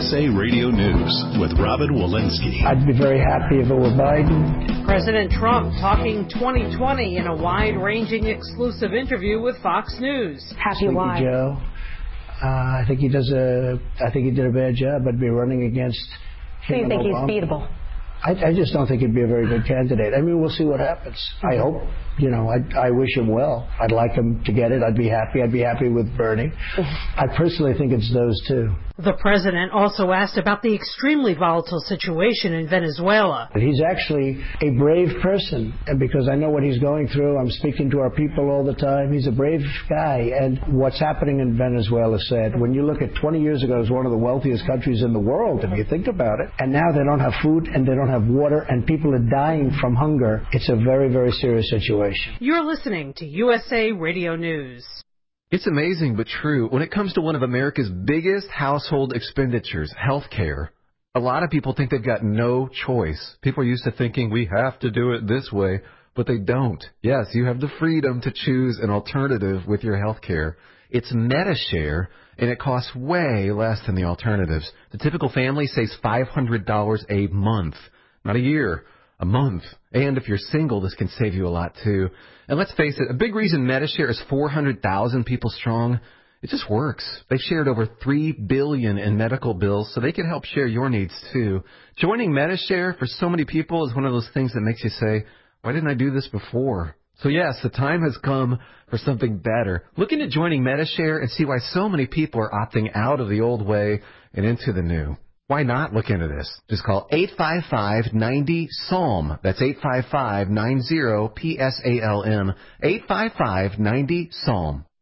USA Radio News with Robin Walensky. I'd be very happy if it were Biden. President Trump talking 2020 in a wide-ranging exclusive interview with Fox News. Happy why? Joe. I think he did a bad job. I'd be running against him. Do you think he's Obama. beatable? I just don't think he'd be a very good candidate. I mean, we'll see what happens. I hope, I wish him well. I'd like him to get it. I'd be happy. I'd be happy with Bernie. I personally think it's those two. The president also asked about the extremely volatile situation in Venezuela. He's actually a brave person, and because I know what he's going through, I'm speaking to our people all the time. He's a brave guy, and what's happening in Venezuela is sad. When you look at 20 years ago, it was one of the wealthiest countries in the world, if you think about it, and now they don't have food and they don't have water, and people are dying from hunger. It's a very, very serious situation. You're listening to USA Radio News. It's amazing but true. When it comes to one of America's biggest household expenditures, health care, a lot of people think they've got no choice. People are used to thinking we have to do it this way, but they don't. Yes, you have the freedom to choose an alternative with your health care. It's Medi-Share, and it costs way less than the alternatives. The typical family saves $500 a month, not a year. A month. And if you're single, this can save you a lot, too. And let's face it, a big reason Medi-Share is 400,000 people strong, it just works. They've shared over $3 billion in medical bills, so they can help share your needs, too. Joining Medi-Share for so many people is one of those things that makes you say, why didn't I do this before? So, yes, the time has come for something better. Look into joining Medi-Share and see why so many people are opting out of the old way and into the new. Why not look into this? Just call 855-90-SALM. That's 855-90-PSALM. 855-90-SALM.